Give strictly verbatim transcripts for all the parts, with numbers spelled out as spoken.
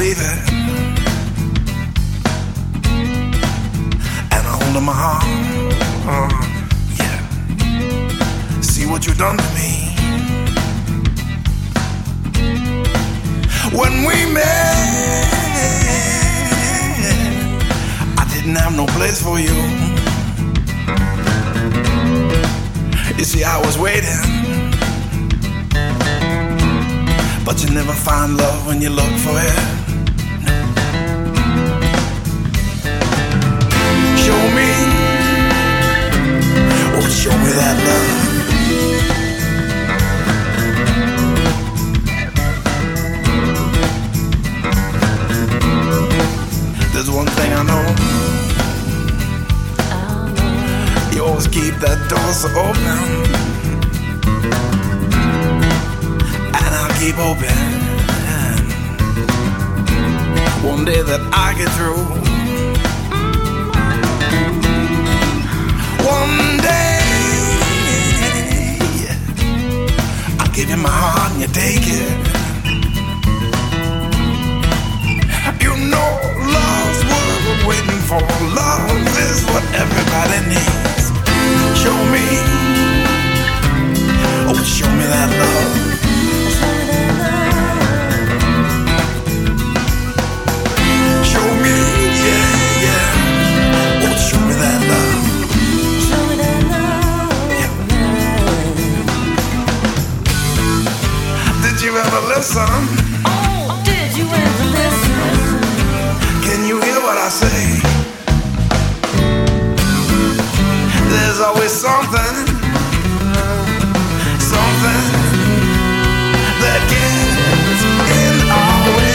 believe it. And I hold in my heart, uh, yeah. See what you've done to me. When we met, I didn't have no place for you. You see, I was waiting, but you never find love when you look for it. Show me, oh, show me that love. There's one thing I know, you always keep that door so open, and I'll keep hoping one day that I get through. One day I'll give you my heart and you take it. You know love's what we're waiting for. Love is what everybody needs. Show me, oh, show me that love. Show me, yeah, yeah, oh, show me that love. Yeah. Did you ever listen? Oh, did you ever listen? Can you hear what I say? There's always something, something that gets in our way.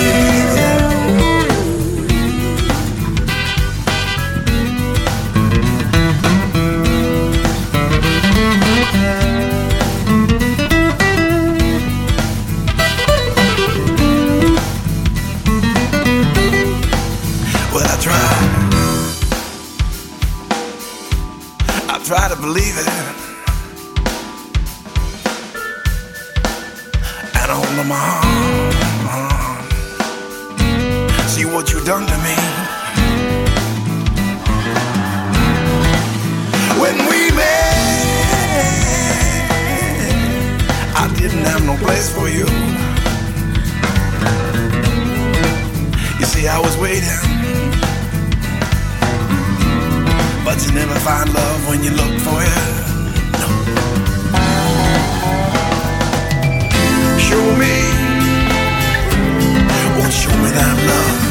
Well, I try, I try to believe it, and I hold in my heart. See what you done to me. When we met, I didn't have no place for you. You see, I was waiting, but you never find love when you look for it. No. Show me, oh, show me that love.